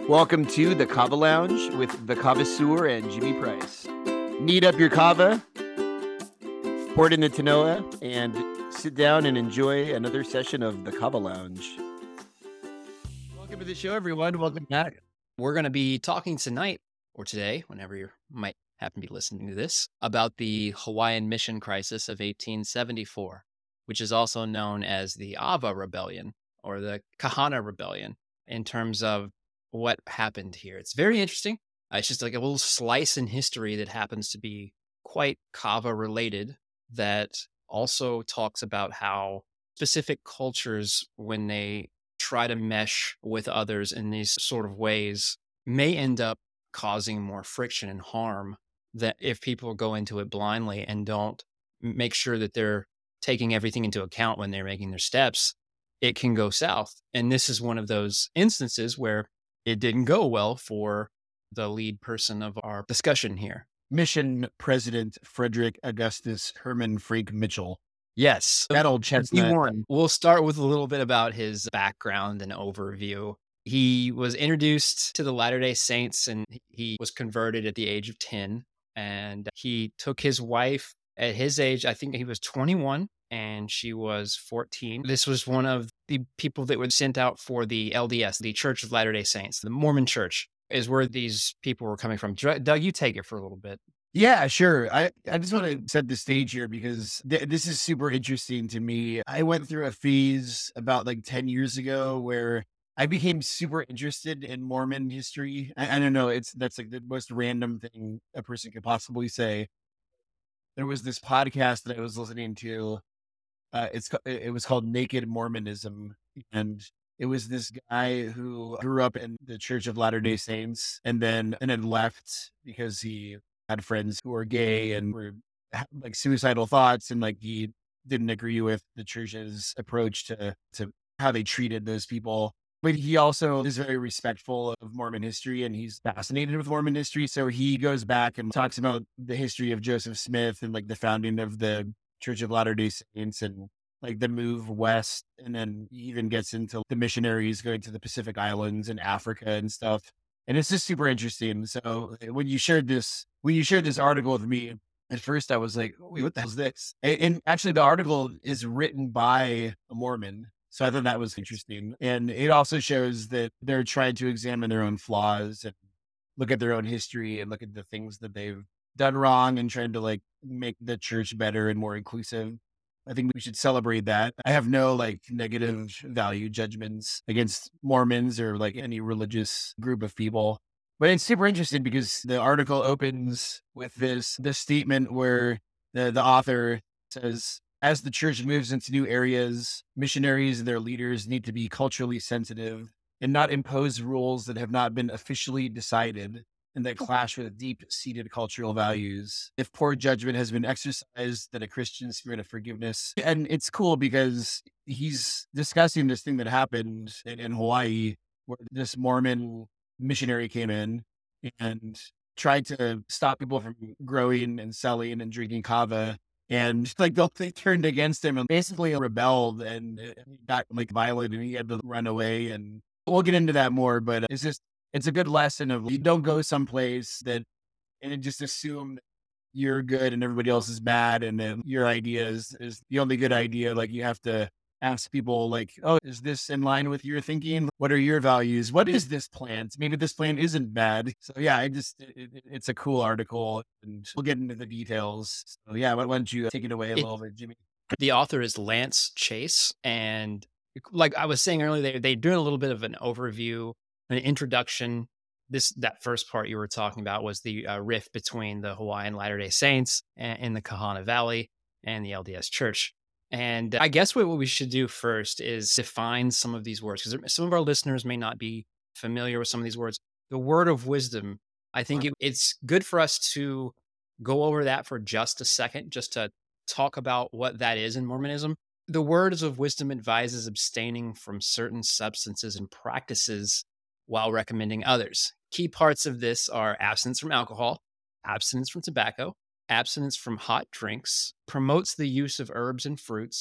Welcome to the Kava Lounge with the Connoisseur and Jimmy Price. Knead up your kava, pour it in the Tanoa, and sit down and enjoy another session of the Kava Lounge. Welcome to the show, everyone. Welcome back. We're going to be talking tonight, or today, whenever you might happen to be listening to this, about the Hawaiian Mission Crisis of 1874, which is also known as the Ava Rebellion or the Kahana Rebellion in terms of what happened here. It's very interesting. It's just like a little slice in history that happens to be quite Kava related, that also talks about how specific cultures, when they try to mesh with others in these sort of ways, may end up causing more friction and harm that if people go into it blindly and don't make sure that they're taking everything into account when they're making their steps, it can go south. And this is one of those instances where it didn't go well for the lead person of our discussion here. Mission President Frederick Augustus Herman Frank Mitchell. Yes. That old chestnut. We'll start with a little bit about his background and overview. He was introduced to the Latter-day Saints and he was converted at the age of 10. And he took his wife at his age, I think he was 21 and she was 14. This was one of the people that were sent out for the LDS, the Church of Latter-day Saints, the Mormon Church is where these people were coming from. Doug, you take it for a little bit. Yeah, sure. I just want to set the stage here because this is super interesting to me. I went through a phase about like 10 years ago where I became super interested in Mormon history. I don't know. That's like the most random thing a person could possibly say. There was this podcast that I was listening to. It was called Naked Mormonism, and it was this guy who grew up in the Church of Latter-day Saints and then left because he had friends who were gay and were like suicidal thoughts, and like he didn't agree with the church's approach to how they treated those people. But he also is very respectful of Mormon history and he's fascinated with Mormon history. So he goes back and talks about the history of Joseph Smith and like the founding of the Church of Latter-day Saints and like the move west. And then he even gets into the missionaries going to the Pacific Islands and Africa and stuff. And it's just super interesting. So when you shared this article with me, at first I was like, wait, what the hell is this? And actually the article is written by a Mormon. So I thought that was interesting. And it also shows that they're trying to examine their own flaws and look at their own history and look at the things that they've done wrong and trying to like make the church better and more inclusive. I think we should celebrate that. I have no like negative value judgments against Mormons or like any religious group of people. But it's super interesting because the article opens with this statement where the author says, as the church moves into new areas, missionaries and their leaders need to be culturally sensitive and not impose rules that have not been officially decided and that clash with deep-seated cultural values. If poor judgment has been exercised, then a Christian spirit of forgiveness. And it's cool because he's discussing this thing that happened in Hawaii where this Mormon missionary came in and tried to stop people from growing and selling and drinking kava. And like they turned against him and basically rebelled and he got like violent and he had to run away. And we'll get into that more, but it's a good lesson of you don't go someplace and just assume that you're good and everybody else is bad. And then your idea is the only good idea. Like you have to ask people like, oh, is this in line with your thinking? What are your values? What is this plant? Maybe this plant isn't bad. So yeah, it's a cool article and we'll get into the details. So yeah, why don't you take it away a little bit, Jimmy? The author is Lance Chase. And like I was saying earlier, they're doing a little bit of an overview, an introduction. That first part you were talking about was the rift between the Hawaiian Latter-day Saints in the Kahana Valley and the LDS Church. And I guess what we should do first is define some of these words, because some of our listeners may not be familiar with some of these words. The word of wisdom, I think it's good for us to go over that for just a second, just to talk about what that is in Mormonism. The words of wisdom advises abstaining from certain substances and practices while recommending others. Key parts of this are abstinence from alcohol, abstinence from tobacco, abstinence from hot drinks, promotes the use of herbs and fruits,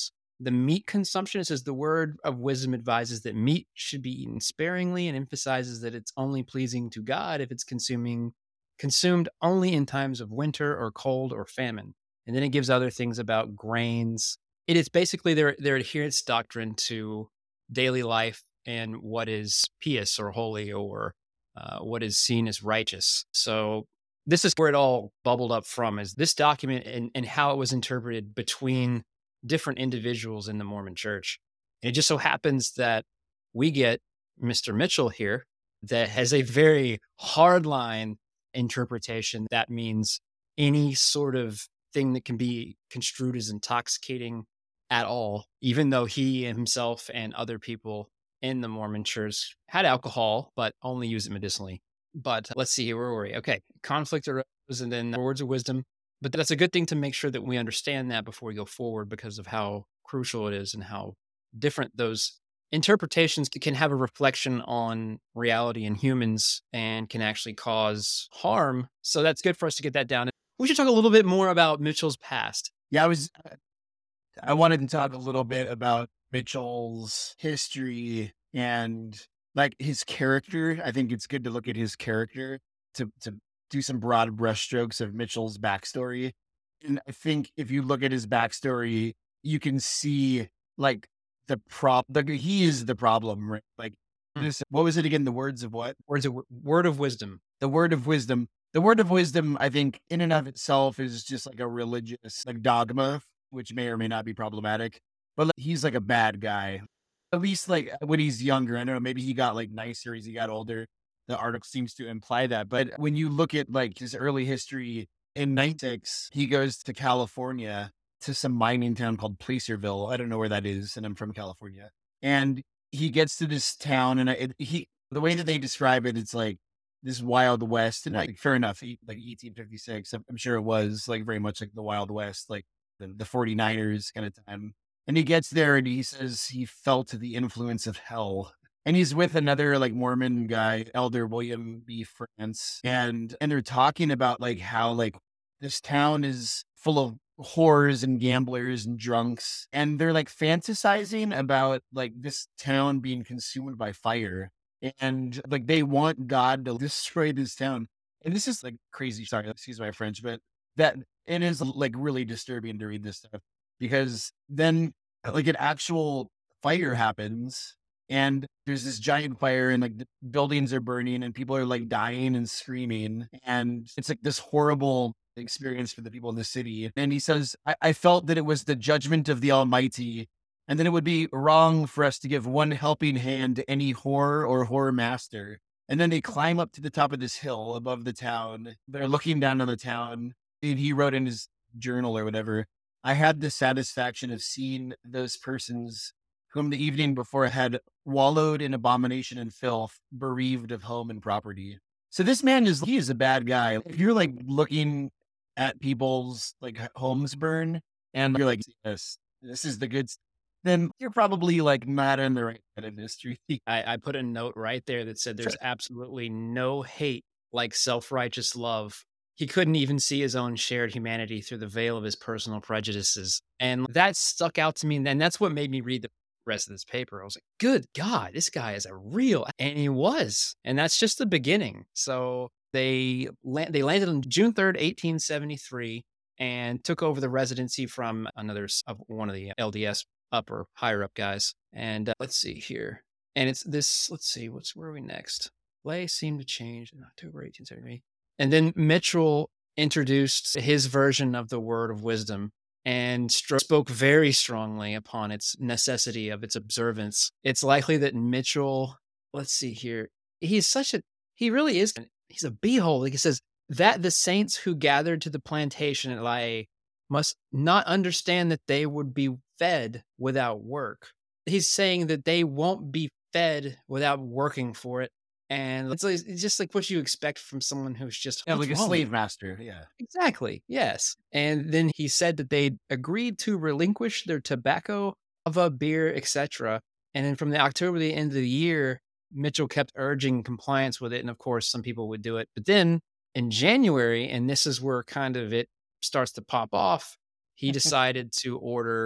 the meat consumption. It says the word of wisdom advises that meat should be eaten sparingly and emphasizes that it's only pleasing to God if it's consumed only in times of winter or cold or famine. And then it gives other things about grains. It is basically their adherence doctrine to daily life and what is pious or holy or what is seen as righteous. So this is where it all bubbled up from, is this document and how it was interpreted between different individuals in the Mormon church. And it just so happens that we get Mr. Mitchell here that has a very hardline interpretation. That means any sort of thing that can be construed as intoxicating at all, even though he himself and other people in the Mormon church had alcohol, but only used it medicinally. But let's see here, where were we? Okay, conflict arose and then words of wisdom. But that's a good thing to make sure that we understand that before we go forward, because of how crucial it is and how different those interpretations can have a reflection on reality and humans and can actually cause harm. So that's good for us to get that down. We should talk a little bit more about Mitchell's past. Yeah, I wanted to talk a little bit about Mitchell's history and like his character. I think it's good to look at his character to do some broad brushstrokes of Mitchell's backstory. And I think if you look at his backstory, you can see like he is the problem, right? Like this, what was it again? The words of what? Word of wisdom. The word of wisdom. The word of wisdom, I think, in and of itself is just like a religious like dogma, which may or may not be problematic. But like, he's like a bad guy. At least like when he's younger. I don't know, maybe he got like nicer as he got older. The article seems to imply that. But when you look at like his early history in 96, he goes to California to some mining town called Placerville. I don't know where that is, and I'm from California. And he gets to this town, and the way that they describe it, it's like this Wild West. And like, fair enough, like 1856, I'm sure it was like very much like the Wild West, like the 49ers kind of time. And he gets there and he says he felt the influence of hell. And he's with another like Mormon guy, Elder William B. France. And they're talking about like how like this town is full of whores and gamblers and drunks. And they're like fantasizing about like this town being consumed by fire. And like they want God to destroy this town. And this is like crazy. Sorry, excuse my French, but that it is like really disturbing to read this stuff, because then like an actual fire happens and there's this giant fire and like the buildings are burning and people are like dying and screaming. And it's like this horrible experience for the people in the city. And he says, I felt that it was the judgment of the Almighty, and then it would be wrong for us to give one helping hand to any whore or whore master. And then they climb up to the top of this hill above the town. They're looking down on the town. And he wrote in his journal or whatever, I had the satisfaction of seeing those persons whom the evening before had wallowed in abomination and filth, bereaved of home and property. So this man he is a bad guy. If you're like looking at people's like homes burn and you're like, yes, this is the good then you're probably like not in the right kind of history. I put a note right there that said there's absolutely no hate like self-righteous love. He couldn't even see his own shared humanity through the veil of his personal prejudices. And that stuck out to me. And that's what made me read the rest of this paper. I was like, good God, this guy is a real, and he was. And that's just the beginning. So they landed on June 3rd, 1873, and took over the residency from one of the LDS higher up guys. And let's see here. And it's this, let's see, where are we next? Lay seemed to change in October 1873. And then Mitchell introduced his version of the word of wisdom and spoke very strongly upon its necessity of its observance. It's likely that Mitchell, let's see here, he really is, he's a beehole. Like he says, that the saints who gathered to the plantation at Lae must not understand that they would be fed without work. He's saying that they won't be fed without working for it. And it's just like what you expect from someone who's just like a slave master. Yeah, exactly. Yes. And then he said that they agreed to relinquish their tobacco, ava, beer, etc. And then from the October to the end of the year, Mitchell kept urging compliance with it. And of course, some people would do it. But then in January, and this is where kind of it starts to pop off, he decided to order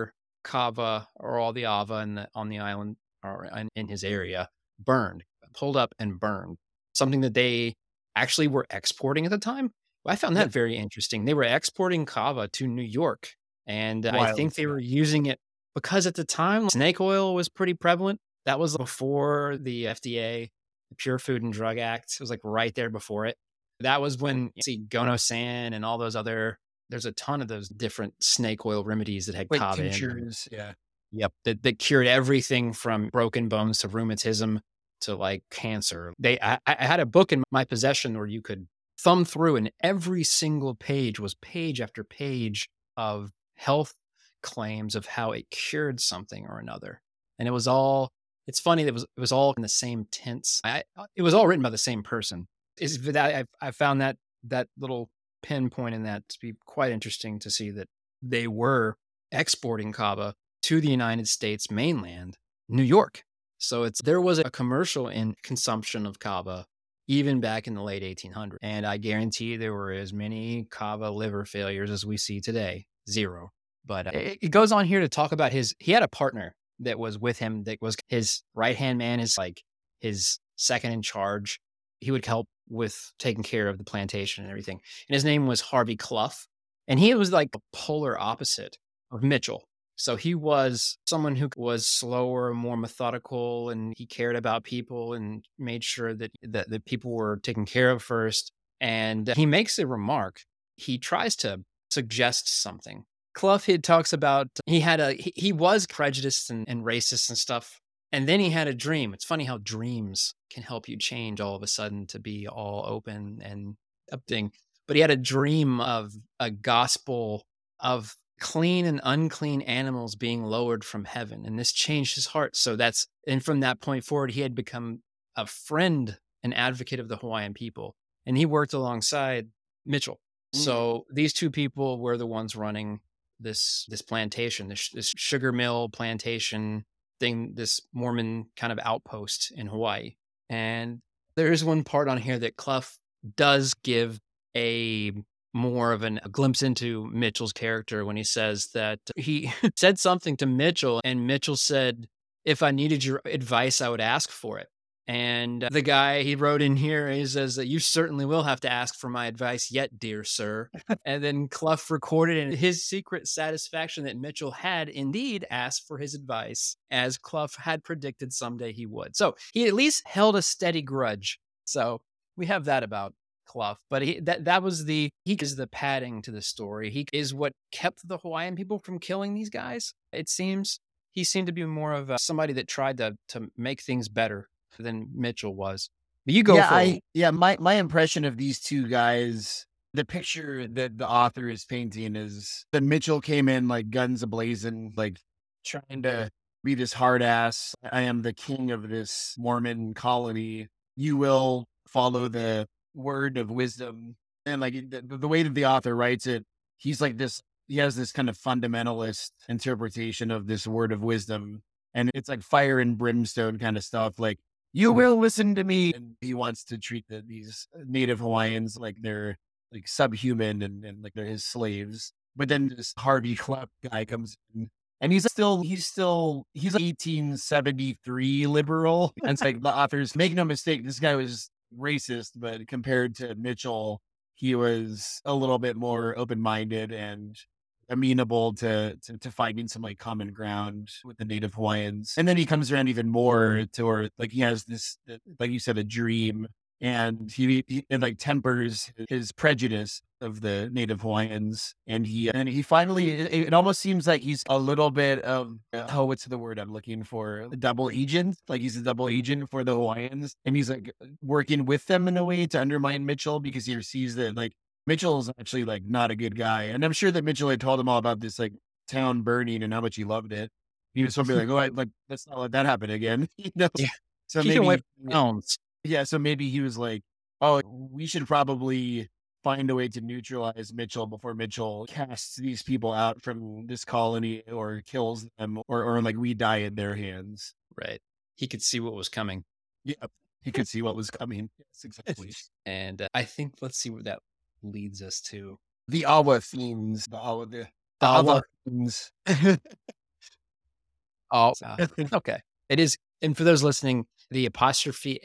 Kava or all the Ava on the island or in his area burned, pulled up and burned. Something that they actually were exporting at the time. Well, I found Yeah. that very interesting. They were exporting kava to New York, and I Wild. think they were using it because at the time snake oil was pretty prevalent. That was before the FDA, the Pure Food and Drug Act. It was like right there before it. That was when you see Gonosan and all those other. There's a ton of those different snake oil remedies that had Like kava in them. tinctures. Yeah. Yep, that cured everything from broken bones to rheumatism to, like, cancer. I had a book in my possession where you could thumb through, and every single page was page after page of health claims of how it cured something or another, and it was all it's funny that it was all in the same tense. It was all written by the same person. Is that I found that little pinpoint in that to be quite interesting to see that they were exporting kava to the United States mainland, New York. So there was a commercial in consumption of kava even back in the late 1800s. And I guarantee there were as many kava liver failures as we see today. Zero. But it goes on here to talk about he had a partner that was with him that was his right-hand man, is like his second in charge. He would help with taking care of the plantation and everything. And his name was Harvey Clough. And he was like the polar opposite of Mitchell. So he was someone who was slower, more methodical, and he cared about people and made sure that the people were taken care of first. And he makes a remark. He tries to suggest something. Clough talks about he was prejudiced and racist and stuff. And then he had a dream. It's funny how dreams can help you change all of a sudden to be all open and upthing. But he had a dream of a gospel of clean and unclean animals being lowered from heaven. And this changed his heart. And from that point forward, he had become a friend, an advocate of the Hawaiian people. And he worked alongside Mitchell. So these two people were the ones running this plantation, this sugar mill plantation thing, this Mormon kind of outpost in Hawaii. And there is one part on here that Clough does give a more of a glimpse into Mitchell's character when he says that he said something to Mitchell, and Mitchell said, "If I needed your advice, I would ask for it." And the guy, he wrote in here, he says that you certainly will have to ask for my advice yet, dear sir. And then Clough recorded in his secret satisfaction that Mitchell had indeed asked for his advice, as Clough had predicted someday he would. So he at least held a steady grudge. So we have that about Clough, but he is the padding to the story. He is what kept the Hawaiian people from killing these guys. It seems he seemed to be more of somebody that tried to make things better than Mitchell was. But you go my impression of these two guys, the picture that the author is painting is that Mitchell came in like guns ablazing, like trying to be this hard ass. I am the king of this Mormon colony. You will follow the word of wisdom. And like the way that the author writes it, he's like this, he has this kind of fundamentalist interpretation of this word of wisdom. And it's like fire and brimstone kind of stuff. Like, you will listen to me. And he wants to treat these native Hawaiians like they're like subhuman and like they're his slaves. But then this Harvey Clough guy comes in and he's 1873 liberal. And it's like the authors make no mistake. This guy was racist, but compared to Mitchell, he was a little bit more open-minded and amenable to finding some like common ground with the native Hawaiians. And then he comes around even more to where like he has this, like you said, a dream, and he like tempers his prejudice of the native Hawaiians. And he finally, it almost seems like he's a little bit of, what's the word I'm looking for? A double agent. Like he's a double agent for the Hawaiians. And he's like working with them in a way to undermine Mitchell because he sees that like Mitchell's actually like not a good guy. And I'm sure that Mitchell had told him all about this like town burning and how much he loved it. He was probably like, oh, let's not let that happen again. Yeah. So Keep maybe, away from pounds. yeah. So maybe he was like, oh, we should probably find a way to neutralize Mitchell before Mitchell casts these people out from this colony or kills them or like we die in their hands. Right. He could see what was coming. Yeah. He could see what was coming. Yes, exactly. And I think, let's see what that leads us to. The Awa themes. The Awa Awa themes. Oh, okay. It is. And for those listening, the apostrophe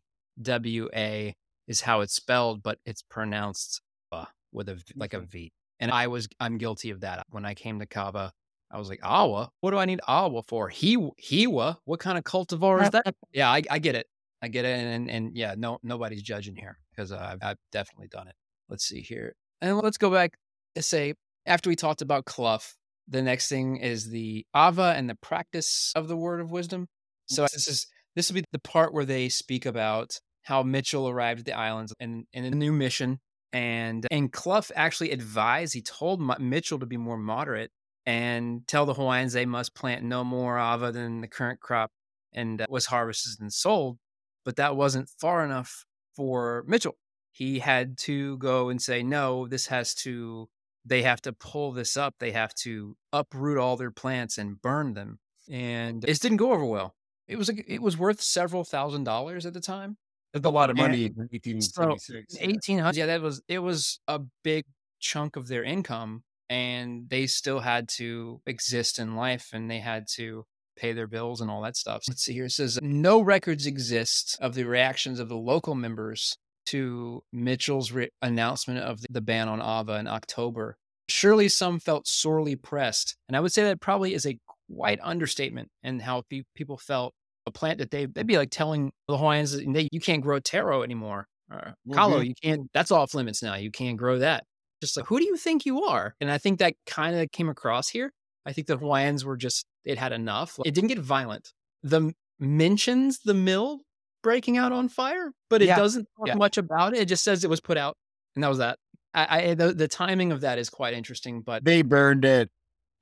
AWA is how it's spelled, but it's pronounced with like a Okay. V. And I'm guilty of that. When I came to Kava, I was like, Awa? What do I need Awa for? Hiwa? What kind of cultivar is that? Yeah, I get it. I get it. And yeah, nobody's judging here because I've definitely done it. Let's see here. And let's go back to say, after we talked about Clough, the next thing is the Ava and the practice of the word of wisdom. So this will be the part where they speak about how Mitchell arrived at the islands in a new mission, and Clough actually advised. He told Mitchell to be more moderate and tell the Hawaiians they must plant no more Ava than the current crop and was harvested and sold. But that wasn't far enough for Mitchell. He had to go and say, no, they have to pull this up. They have to uproot all their plants and burn them. And it didn't go over well. It was worth several $1,000s at the time. That's a lot of And money in so 1876. Yeah. 1800s, yeah, it was a big chunk of their income, and they still had to exist in life, and they had to pay their bills and all that stuff. Let's see here. It says no records exist of the reactions of the local members to Mitchell's announcement of the ban on Ava in October. Surely some felt sorely pressed, and I would say that probably is a quite understatement in how people felt. A plant that they'd be like telling the Hawaiians that you can't grow taro anymore. Or kalo, Mhm. you can't. That's off limits now. You can't grow that. Just like, who do you think you are? And I think that kind of came across here. I think the Hawaiians were just, they'd had enough. It didn't get violent. Mentions the mill breaking out on fire, but it Yeah. doesn't talk Yeah. much about it. It just says it was put out, and that was that. The timing of that is quite interesting, but They burned it.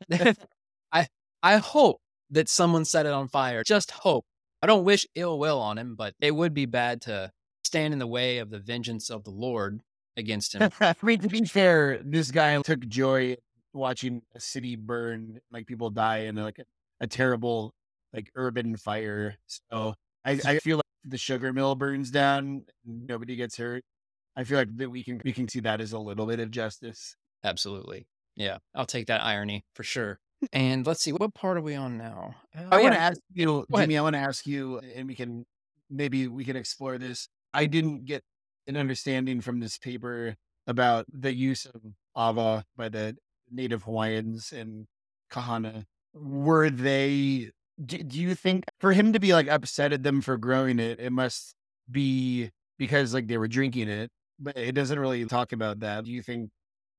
I I hope that someone set it on fire. Just hope. I don't wish ill will on him, but it would be bad to stand in the way of the vengeance of the Lord against him. I mean, to be fair, this guy took joy in watching a city burn, like people die in like a terrible like urban fire. So I feel like the sugar mill burns down, nobody gets hurt. I feel like that we can see that as a little bit of justice. Absolutely. Yeah, I'll take that irony for sure. And let's see, what part are we on now? Oh I want yeah, to ask you, go ahead. Jimmy. I want to ask you, and we can explore this. I didn't get an understanding from this paper about the use of Ava by the native Hawaiians and Kahana. Were they? Do you think for him to be like upset at them for growing it, it must be because like they were drinking it, but it doesn't really talk about that. Do you think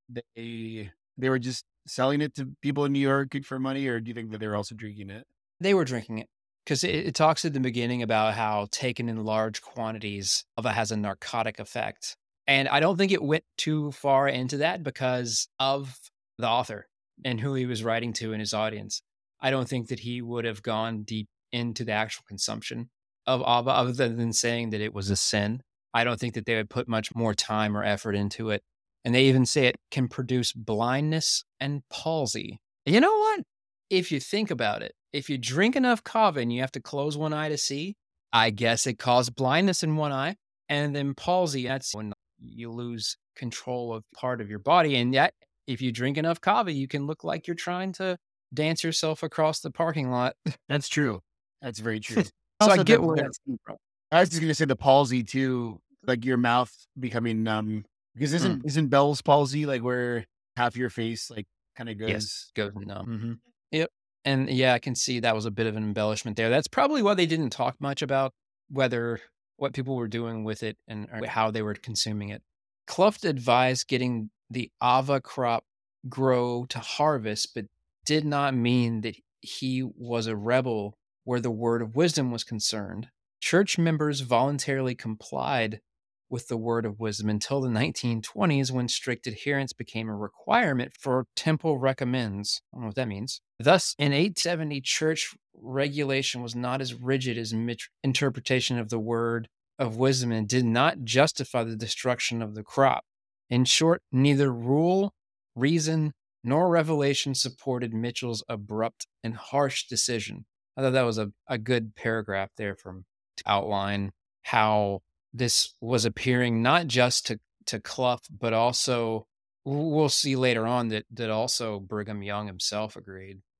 they were just selling it to people in New York for money, or do you think that they were also drinking it? They were drinking it because it talks at the beginning about how taken in large quantities of it has a narcotic effect. And I don't think it went too far into that because of the author and who he was writing to in his audience. I don't think that he would have gone deep into the actual consumption of Ava other than saying that it was a sin. I don't think that they would put much more time or effort into it. And they even say it can produce blindness and palsy. You know what? If you think about it, if you drink enough kava and you have to close one eye to see, I guess it caused blindness in one eye and then palsy. That's when you lose control of part of your body. And yet, if you drink enough kava, you can look like you're trying to dance yourself across the parking lot. That's true. That's very true. So I Also, get where that's coming from. I was just gonna say the palsy too, like your mouth becoming numb. Because Mm, isn't Bell's palsy like where half your face like kind of yes, goes? goes numb. Yep. And yeah, I can see that was a bit of an embellishment there. That's probably why they didn't talk much about whether what people were doing with it and or how they were consuming it. Clough advised getting the Ava crop grow to harvest, but did not mean that he was a rebel where the word of wisdom was concerned. Church members voluntarily complied with the word of wisdom until the 1920s when strict adherence became a requirement for temple recommends. I don't know what that means. Thus, in 870, church regulation was not as rigid as interpretation of the word of wisdom and did not justify the destruction of the crop. In short, neither rule, reason, nor revelation supported Mitchell's abrupt and harsh decision. I thought that was a good paragraph there from to outline how this was appearing not just to Clough, but also we'll see later on that also Brigham Young himself agreed.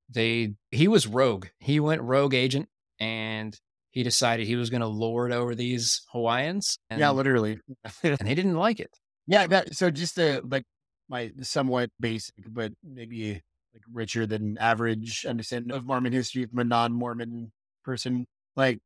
He was rogue. He went rogue agent, and he decided he was going to lord over these Hawaiians, Yeah, and literally. they didn't like it. Yeah, that so just to like my somewhat basic, but maybe like richer than average understanding of Mormon history from a non-Mormon person, like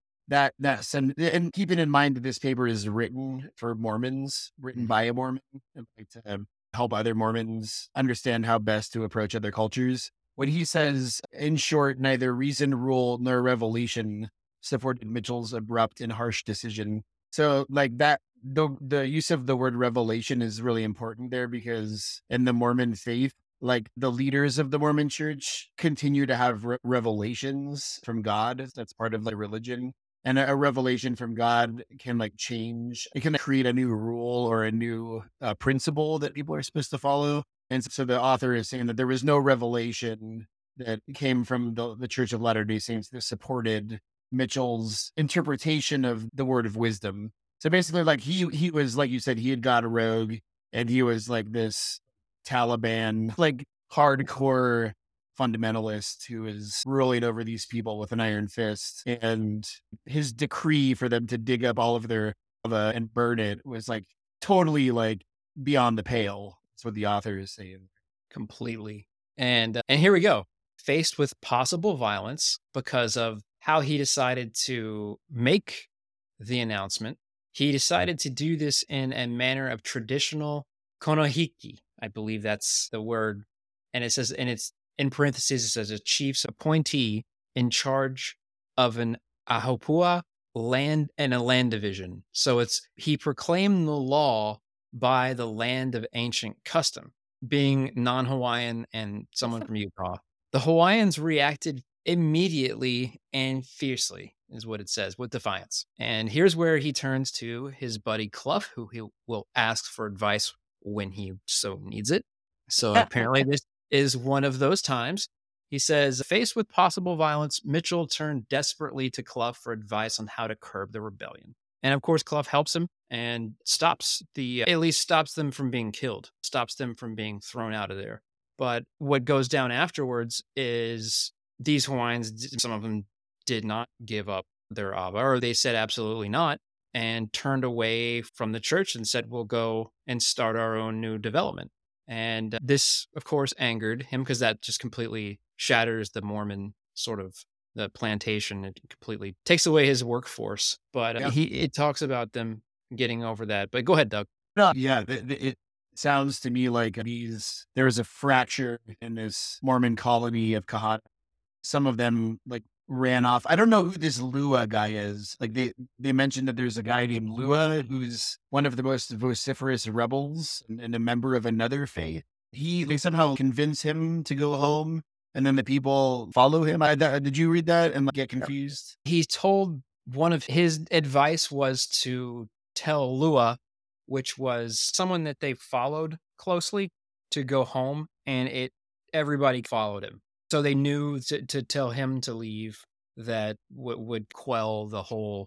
and keeping in mind that this paper is written for Mormons, written Mhm. by a Mormon, and like to help other Mormons understand how best to approach other cultures. When he says, in short, neither reason, rule, nor revelation supported Mitchell's abrupt and harsh decision. So like that the use of the word revelation is really important there because in the Mormon faith, like the leaders of the Mormon church continue to have revelations from God. That's part of the religion. And a revelation from God can like change, it can create a new rule or a new principle that people are supposed to follow. And so the author is saying that there was no revelation that came from the Church of Latter-day Saints that supported Mitchell's interpretation of the word of wisdom. So basically, like he was like you said, he had got a rogue, and he was like this Taliban, like hardcore fundamentalist who is ruling over these people with an iron fist. And his decree for them to dig up all of their and burn it was like totally like beyond the pale. That's what the author is saying. Completely. And here we go. Faced with possible violence because of how he decided to make the announcement, he decided to do this in a manner of traditional konohiki. I believe that's the word. And it says, and it's in parentheses, it says a chief's appointee in charge of an ahopua land and a land division. So it's he proclaimed the law by the land of ancient custom, being non-Hawaiian and someone from Utah. The Hawaiians reacted immediately and fiercely, is what it says, with defiance. And here's where he turns to his buddy Clough, who he will ask for advice when he so needs it. So apparently, this is one of those times. He says, faced with possible violence, Mitchell turned desperately to Clough for advice on how to curb the rebellion. And of course, Clough helps him and stops at least stops them from being killed, stops them from being thrown out of there. But what goes down afterwards is these Hawaiians, some of them did not give up their Ava, or they said absolutely not, and turned away from the church and said, we'll go and start our own new development. And this, of course, angered him because that just completely shatters the Mormon sort of the plantation. It completely takes away his workforce. But Yeah. it talks about them getting over that. But go ahead, Doug. No, yeah, it sounds to me like there was a fracture in this Mormon colony of Kahana. Some of them like ran off. I don't know who this Lua guy is. Like they mentioned that there's a guy named Lua who's one of the most vociferous rebels and a member of another faith. They somehow convince him to go home, and then the people follow him. Did you read that and like, get confused? He told one of his advice was to tell Lua, which was someone that they followed closely, to go home, and everybody followed him. So they knew to tell him to leave that would quell the whole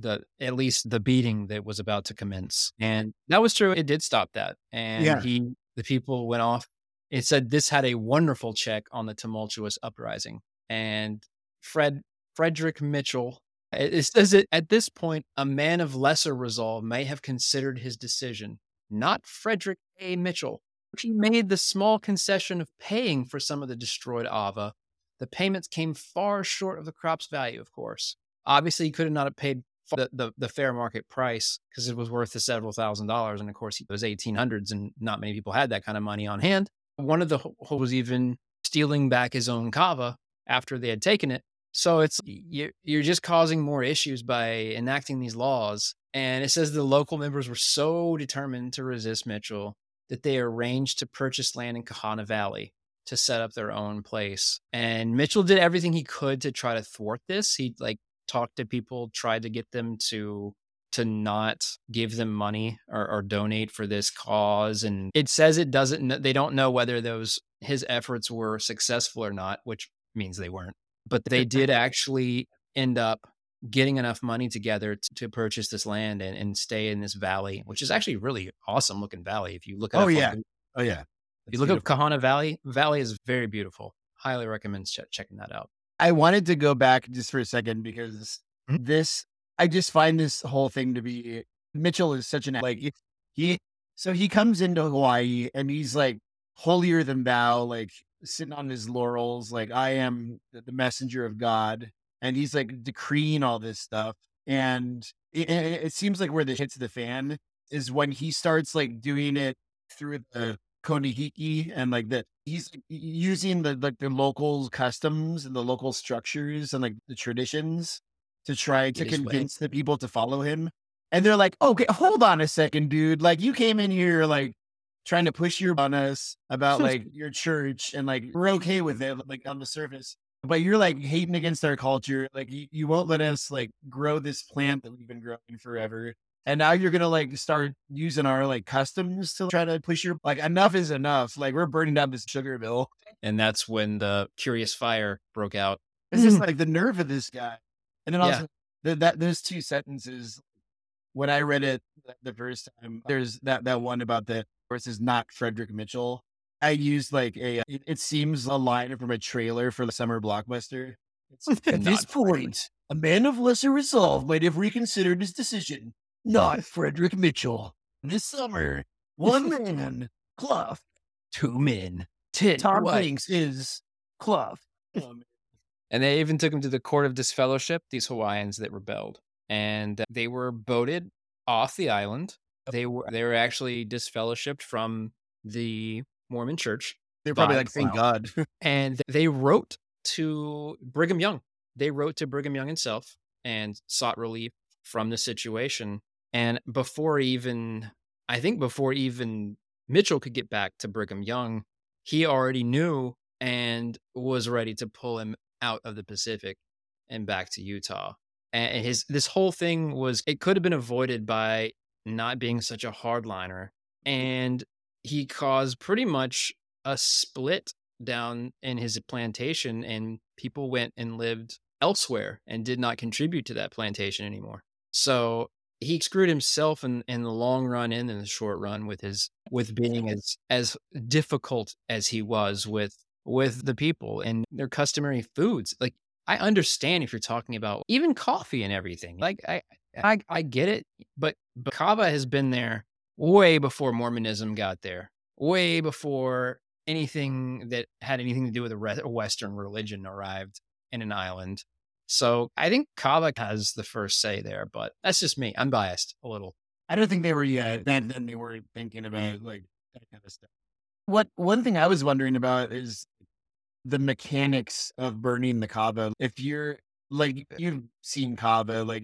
at least the beating that was about to commence. And that was true. It did stop that. And Yeah. the people went off. It said this had a wonderful check on the tumultuous uprising. And Frederick Mitchell, it says it at this point, a man of lesser resolve may have considered his decision, not Frederick A. Mitchell. He made the small concession of paying for some of the destroyed Ava. The payments came far short of the crop's value, of course. Obviously, he could not have paid the fair market price because it was worth the several $1,000s. And of course, it was 1800s and not many people had that kind of money on hand. One of the was even stealing back his own kava after they had taken it. So you're just causing more issues by enacting these laws. And it says the local members were so determined to resist Mitchell that they arranged to purchase land in Kahana Valley to set up their own place. And Mitchell did everything he could to try to thwart this. He like talked to people, tried to get them to not give them money or donate for this cause. And it says they don't know whether his efforts were successful or not, which means they weren't. But they did actually end up getting enough money together to purchase this land and stay in this valley, which is actually a really awesome looking valley. If you look it Oh up, yeah. Oh yeah. you That's look up beautiful. Kahana Valley. Valley is very beautiful. highly recommend checking that out. I wanted to go back just for a second because Mhm. this, I just find this whole thing to be Mitchell is such an like he so he comes into Hawaii and he's like holier than thou, like sitting on his laurels, like I am the messenger of God, and he's like decreeing all this stuff. And it seems like where this hits the fan is when he starts like doing it through the Konihiki and like that he's using the local customs and the local structures and like the traditions to try to Get his way. convince the people to follow him. And they're like, okay, hold on a second, dude. Like you came in here like trying to push your on us about like your church and like we're okay with it, like on the surface. But you're like hating against our culture. Like you won't let us like grow this plant that we've been growing forever. And now you're gonna like start using our like customs to try to push your like enough is enough. Like we're burning down this sugar bill. And that's when the Curious Fire broke out. It's just like the nerve of this guy. And then Yeah. also that those two sentences when I read it the first time, there's that one about the where it says not Frederick Mitchell. I used like it seems a line from a trailer for the summer blockbuster. It's, at this Not Freddy. point, a man of lesser resolve might have reconsidered his decision. Not Frederick Mitchell. This summer, one man, Clough. Two men. Tom What? Hanks is Clough. Oh, man. And they even took him to the court of disfellowship, these Hawaiians that rebelled. And they were voted off the island. They were actually disfellowshipped from the Mormon church They're probably by like, thank Blount. God. And they wrote to Brigham Young. They wrote to Brigham Young himself and sought relief from the situation. And I think before even Mitchell could get back to Brigham Young, he already knew and was ready to pull him out of the Pacific and back to Utah. And this whole thing it could have been avoided by not being such a hardliner. And he caused pretty much a split down in his plantation, and people went and lived elsewhere and did not contribute to that plantation anymore. So he screwed himself in the long run and in the short run with being as difficult as he was with the people and their customary foods. Like I understand if you're talking about even coffee and everything. Like I get it, but kava has been there way before Mormonism got there, way before anything that had anything to do with a Western religion arrived in an island. So I think kava has the first say there, but that's just me. I'm biased a little. I don't think they were yet. Then they were thinking about like that kind of stuff. What one thing I was wondering about is the mechanics of burning the kava. If you're like you've seen kava, like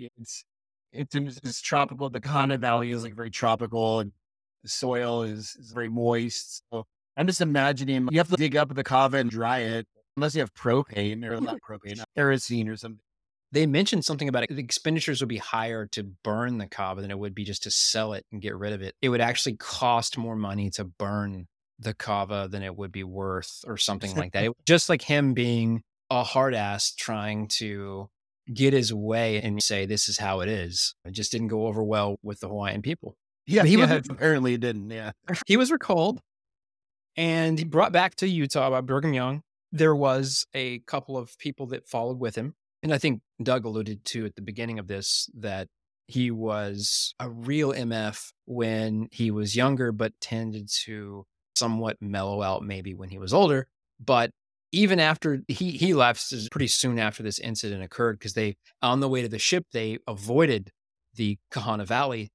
it's tropical. The Kana Valley is like very tropical, and the soil is very moist. So I'm just imagining you have to dig up the kava and dry it, unless you have propane or not propane, kerosene or something. They mentioned something about it. The expenditures would be higher to burn the kava than it would be just to sell it and get rid of it. It would actually cost more money to burn the kava than it would be worth or something like that. Just like him being a hard ass trying to get his way and say, this is how it is. It just didn't go over well with the Hawaiian people. Yeah, But apparently it didn't. Yeah. he was recalled and he brought back to Utah by Brigham Young. There was a couple of people that followed with him. And I think Doug alluded to at the beginning of this that he was a real MF when he was younger, but tended to somewhat mellow out maybe when he was older. But even after he left pretty soon after this incident occurred, because they, on the way to the ship, they avoided the Kahana Valley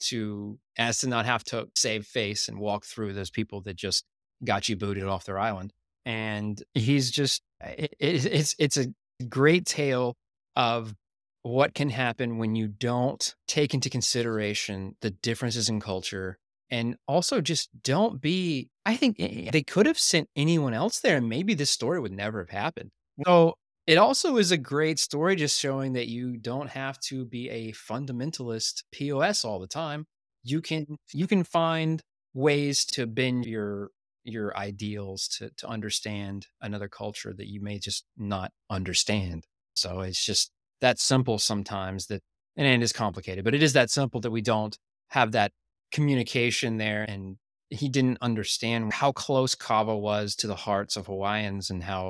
as to not have to save face and walk through those people that just got you booted off their island. And he's just, it's a great tale of what can happen when you don't take into consideration the differences in culture and also just don't be. I think they could have sent anyone else there and maybe this story would never have happened. So it also is a great story just showing that you don't have to be a fundamentalist POS all the time. You can find ways to bend your ideals to understand another culture that you may just not understand. So it's just that simple sometimes and it is complicated, but it is that simple that we don't have that communication there. And he didn't understand how close kava was to the hearts of Hawaiians and how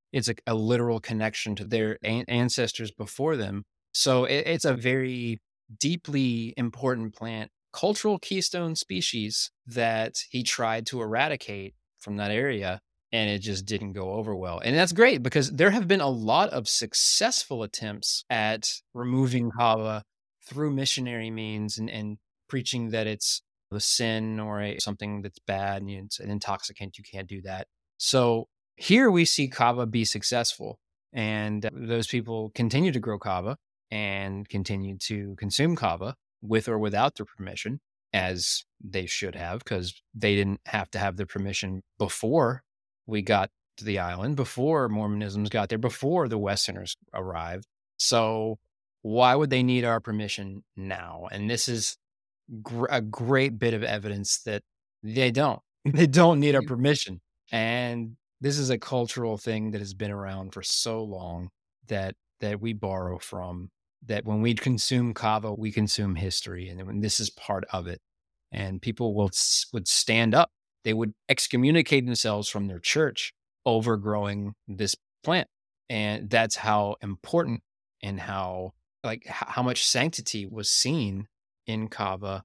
It's a literal connection to their ancestors before them. So it's a very deeply important plant, cultural keystone species that he tried to eradicate from that area. And it just didn't go over well. And that's great because there have been a lot of successful attempts at removing kava through missionary means and preaching that it's a sin or something that's bad and it's an intoxicant. You can't do that. So here we see kava be successful, and those people continue to grow kava and continue to consume kava with or without their permission, as they should have, because they didn't have to have their permission before we got to the island, before Mormonisms got there, before the Westerners arrived. So why would they need our permission now? And this is a great bit of evidence that they don't. They don't need our permission. And this is a cultural thing that has been around for so long that we borrow from. That when we consume kava, we consume history, and when this is part of it. And people would stand up. They would excommunicate themselves from their church over growing this plant, and that's how important and how much sanctity was seen in kava.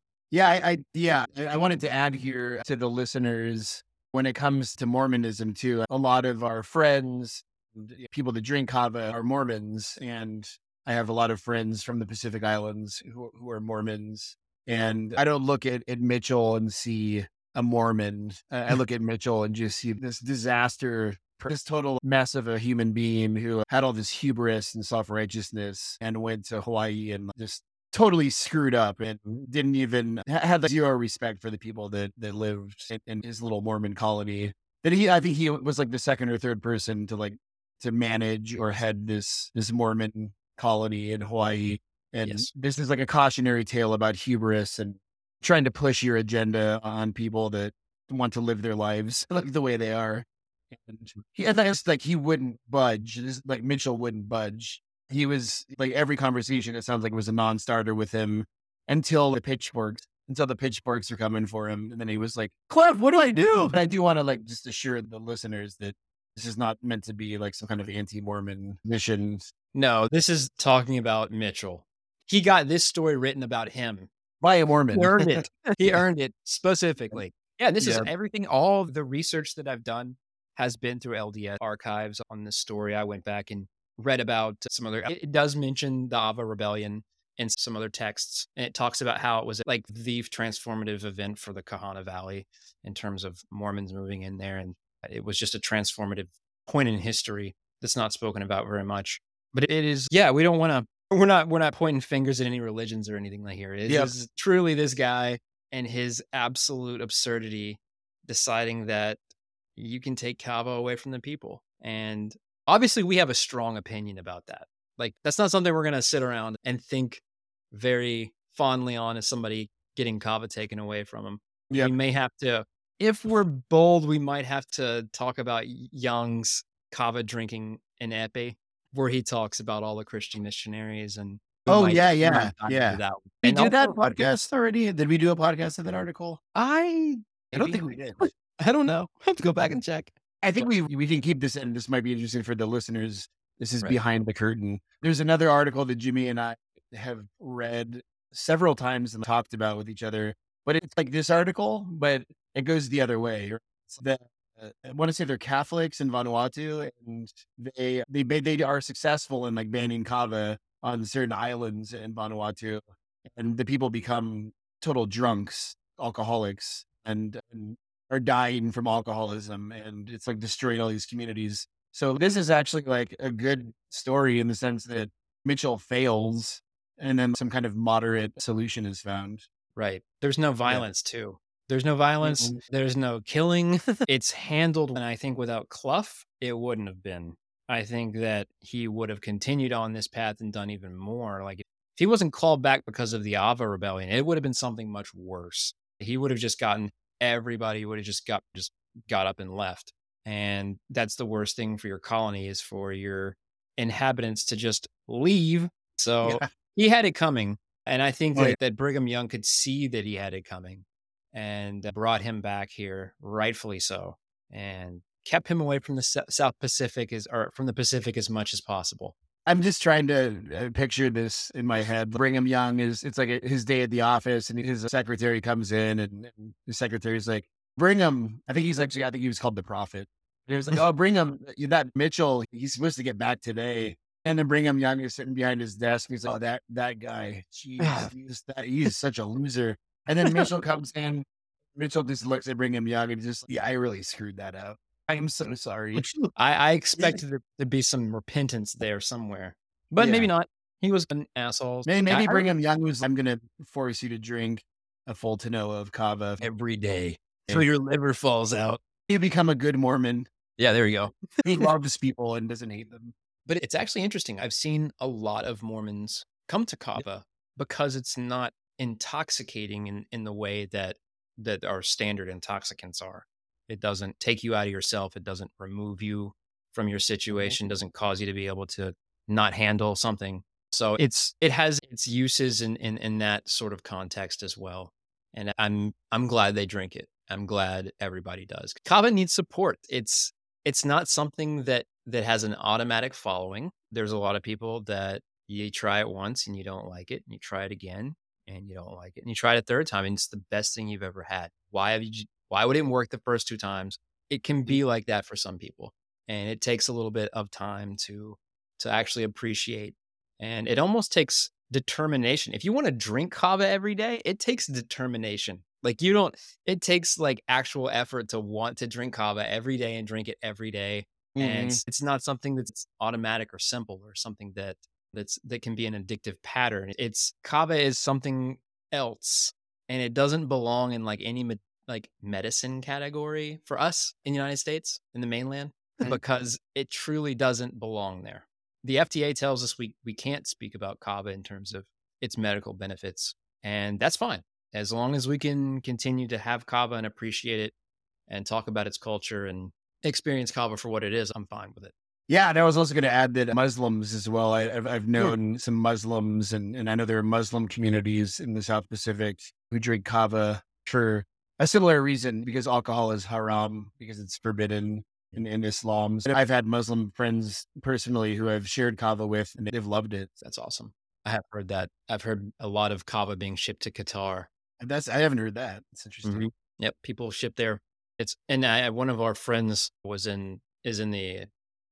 I wanted to add here to the listeners when it comes to Mormonism too. A lot of our friends, people that drink kava, are Mormons, and I have a lot of friends from the Pacific Islands who are Mormons. And I don't look at Mitchell and see a Mormon. I look at Mitchell and just see this disaster, this total mess of a human being who had all this hubris and self-righteousness and went to Hawaii and just totally screwed up and didn't even had like zero respect for the people that lived in his little Mormon colony. I think he was like the second or third person to manage or head this Mormon colony in Hawaii. And Yes. this is like a cautionary tale about hubris and trying to push your agenda on people that want to live their lives like the way they are. And I thought it's like he wouldn't budge. Like Mitchell wouldn't budge. He was like every conversation, it sounds like it was a non-starter with him until the pitchforks are coming for him. And then he was like, Cliff, what do I do? And I do want to like just assure the listeners that this is not meant to be like some kind of anti-Mormon mission. No, this is talking about Mitchell. He got this story written about him. By a Mormon. He earned it. He earned it specifically. Yeah, this is Yeah. everything. All the research that I've done has been through LDS archives on this story. I went back and read about some other. It does mention the Ava Rebellion in some other texts, and it talks about how it was like the transformative event for the Kahana Valley in terms of Mormons moving in there, and it was just a transformative point in history that's not spoken about very much. But it is, yeah. We don't want to. We're not pointing fingers at any religions or anything like here. It is truly this guy and his absolute absurdity deciding that you can take kava away from the people. And obviously we have a strong opinion about that. Like that's not something we're going to sit around and think very fondly on as somebody getting kava taken away from them. Yep. We may have to, if we're bold, we might have to talk about Young's kava drinking in Epe, where he talks about all the Christian missionaries and. Oh, Did yeah. That. We do that podcast already? Did we do a podcast of that article? I don't think we did. I don't know. I have to go back and check. I think we can keep this in. This might be interesting for the listeners. This is Right. behind the curtain. There's another article that Jimmy and I have read several times and talked about with each other, but it's like this article, but it goes the other way. It's I want to say they're Catholics in Vanuatu, and they are successful in like banning kava on certain islands in Vanuatu, and the people become total drunks, alcoholics, and are dying from alcoholism, and it's like destroying all these communities. So this is actually like a good story in the sense that Mitchell fails and then some kind of moderate solution is found. Right. There's no violence too. There's no violence. Mhm. There's no killing. It's handled. And I think without Clough, it wouldn't have been. I think that he would have continued on this path and done even more. Like if he wasn't called back because of the Ava rebellion, it would have been something much worse. He would have just gotten everybody would have just got up and left. And that's the worst thing for your colony is for your inhabitants to just leave. So he had it coming. And I think that Brigham Young could see that he had it coming and brought him back here, rightfully so. And kept him away from the South Pacific or from the Pacific as much as possible. I'm just trying to picture this in my head. Brigham Young it's like his day at the office, and his secretary comes in, and the secretary's like, Brigham. I think he was called the Prophet. And he was like, oh, Brigham, that Mitchell, he's supposed to get back today. And then Brigham Young is sitting behind his desk. He's like, oh, that guy, jeez, he's such a loser. And then Mitchell comes in. Mitchell just looks at Brigham Young and just, yeah, I really screwed that up. I am so sorry. I expected there to be some repentance there somewhere, but maybe not. He was an asshole. Maybe Brigham Young was, I'm going to force you to drink a full Tanoa of kava every day till your liver falls out. You become a good Mormon. Yeah, there you go. He loves people and doesn't hate them. But it's actually interesting. I've seen a lot of Mormons come to kava because it's not intoxicating in the way that our standard intoxicants are. It doesn't take you out of yourself. It doesn't remove you from your situation, doesn't cause you to be able to not handle something. So it has its uses in that sort of context as well. And I'm glad they drink it. I'm glad everybody does. Kava needs support. It's not something that has an automatic following. There's a lot of people that you try it once and you don't like it, and you try it again and you don't like it, and you try it a third time and it's the best thing you've ever had. Why would it work the first 2 times? It can be like that for some people, and it takes a little bit of time to actually appreciate. And it almost takes determination. If you want to drink kava every day, it takes determination. Like it takes like actual effort to want to drink kava every day and drink it every day. And it's not something that's automatic or simple or something that can be an addictive pattern. Kava is something else, and it doesn't belong in like any like medicine category for us in the United States, in the mainland, because it truly doesn't belong there. The FDA tells us we can't speak about kava in terms of its medical benefits, and that's fine. As long as we can continue to have kava and appreciate it and talk about its culture and experience kava for what it is, I'm fine with it. Yeah, and I was also going to add that Muslims as well. I've known some Muslims, and I know there are Muslim communities in the South Pacific who drink kava for a similar reason, because alcohol is haram, because it's forbidden in Islam. So I've had Muslim friends personally who I've shared kava with, and they've loved it. That's awesome. I have heard that. I've heard a lot of kava being shipped to Qatar. I haven't heard that. It's interesting. Yep, people ship there. One of our friends is in the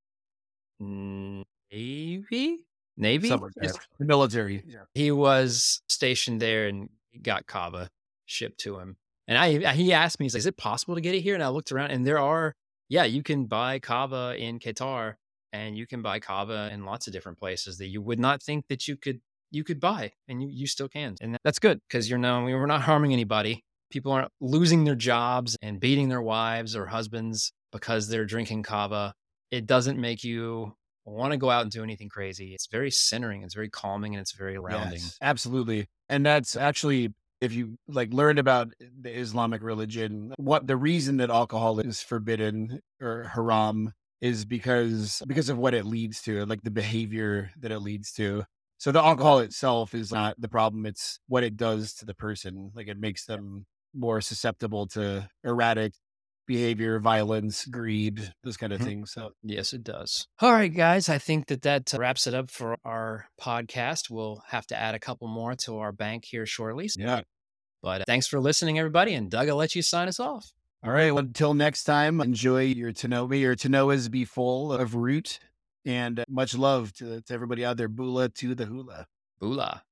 Navy, the military. Yeah. He was stationed there and got kava shipped to him. And he asked me, he's like, is it possible to get it here? And I looked around, and you can buy kava in Qatar, and you can buy kava in lots of different places that you would not think that you could buy, and you still can. And that's good, because we're not harming anybody. People aren't losing their jobs and beating their wives or husbands because they're drinking kava. It doesn't make you want to go out and do anything crazy. It's very centering, it's very calming, and it's very grounding. Yes, absolutely. And that's actually, if you like learned about the Islamic religion, what the reason that alcohol is forbidden or haram is because of what it leads to, like the behavior that it leads to. So the alcohol itself is not the problem. It's what it does to the person. Like it makes them more susceptible to erratic behavior, violence, greed, those kind of things. So yes, it does. All right, guys, I think that wraps it up for our podcast. We'll have to add a couple more to our bank here shortly. Yeah. But thanks for listening, everybody. And Doug, I'll let you sign us off. All right. Well, until next time, enjoy your Tanoa. May your Tanoas be full of root, and much love to everybody out there. Bula to the hula. Bula.